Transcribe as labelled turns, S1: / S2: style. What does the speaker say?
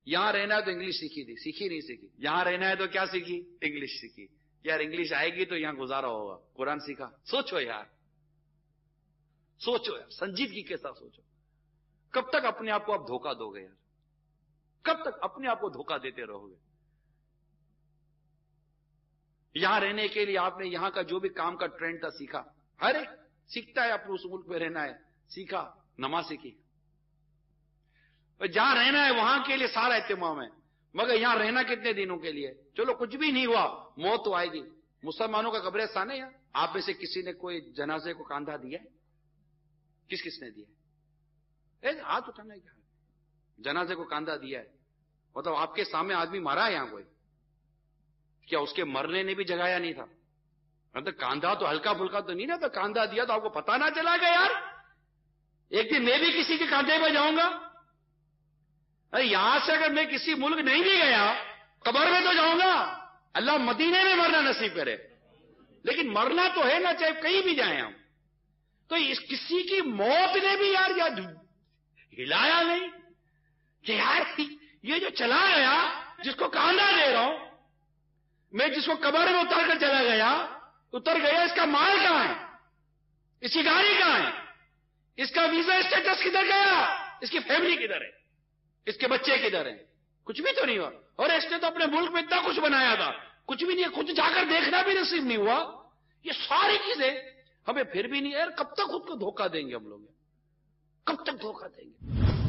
S1: یہاں رہنا ہے تو انگلش سیکھی تھی، سیکھی نہیں سیکھی. یہاں رہنا ہے تو کیا سیکھی؟ انگلش سیکھی. یار انگلش آئے گی تو یہاں گزارا ہوگا. قرآن سیکھا. سوچو یار، سوچو یار، سنجیدگی کے ساتھ سوچو. کب تک اپنے آپ کو آپ دھوکہ دو گے یار؟ کب تک اپنے آپ کو دھوکہ دیتے رہو گے؟ یہاں رہنے کے لیے آپ نے یہاں کا جو بھی کام کا ٹرینڈ تھا سیکھا. ہر ایک سیکھتا ہے اپنے اس ملک میں رہنا ہے، سیکھا. نماز سیکھی. جہاں رہنا ہے وہاں کے لیے سارا اہتمام ہے، مگر یہاں رہنا کتنے دنوں کے لیے؟ چلو کچھ بھی نہیں ہوا، موت تو آئے گی. مسلمانوں کا قبرستان ہے یہاں. آپ میں سے کسی نے کوئی جنازے کو کاندھا دیا ہے؟ کس نے دیا ہے؟ ہاتھ اٹھانا ہے. کیا جنازے کو کاندھا دیا ہے؟ مطلب آپ کے سامنے آدمی مارا ہے یہاں کوئی؟ کیا اس کے مرنے نے بھی جگایا نہیں تھا؟ مطلب کاندھا تو ہلکا پھلکا تو نہیں نا. تو کاندھا دیا تو آپ کو پتا نہ چلا گا یار؟ ایک دن میں بھی کسی کے کاندھے پہ جاؤں گا. ارے یہاں سے اگر میں کسی ملک نہیں بھی گیا، قبر میں تو جاؤں گا. اللہ مدینے میں مرنا نصیب کرے. لیکن مرنا تو ہے نا، چاہے کہیں بھی جائیں ہم. تو اس کسی کی موت نے بھی یار ہلایا نہیں کہ یار یہ جو چلا گیا، جس کو کاندھا دے رہا ہوں میں، جس کو قبر میں اتر کر چلا گیا، اتر گیا، اس کا مال کہاں ہے؟ اس کی گاڑی کہاں ہے؟ اس کا ویزا اسٹیٹس کدھر گیا؟ اس کی فیملی کدھر ہے؟ اس کے بچے کدھر ہیں؟ کچھ بھی تو نہیں ہوا. اور اس نے تو اپنے ملک میں اتنا کچھ بنایا تھا، کچھ بھی نہیں. خود جا کر دیکھنا بھی نصیب نہیں ہوا. یہ ساری چیزیں ہمیں پھر بھی نہیں. یار کب تک خود کو دھوکہ دیں گے ہم لوگ؟ کب تک دھوکہ دیں گے؟